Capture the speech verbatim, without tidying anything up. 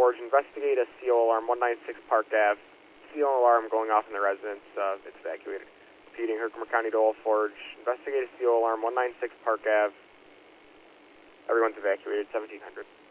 Forge, investigate a C O alarm, one ninety-six Park Ave. C O alarm going off in the residence. Uh, it's evacuated. Repeating, Herkimer County to Old Forge. Investigate a C O alarm, one ninety-six Park Ave. Everyone's evacuated, seventeen hundred.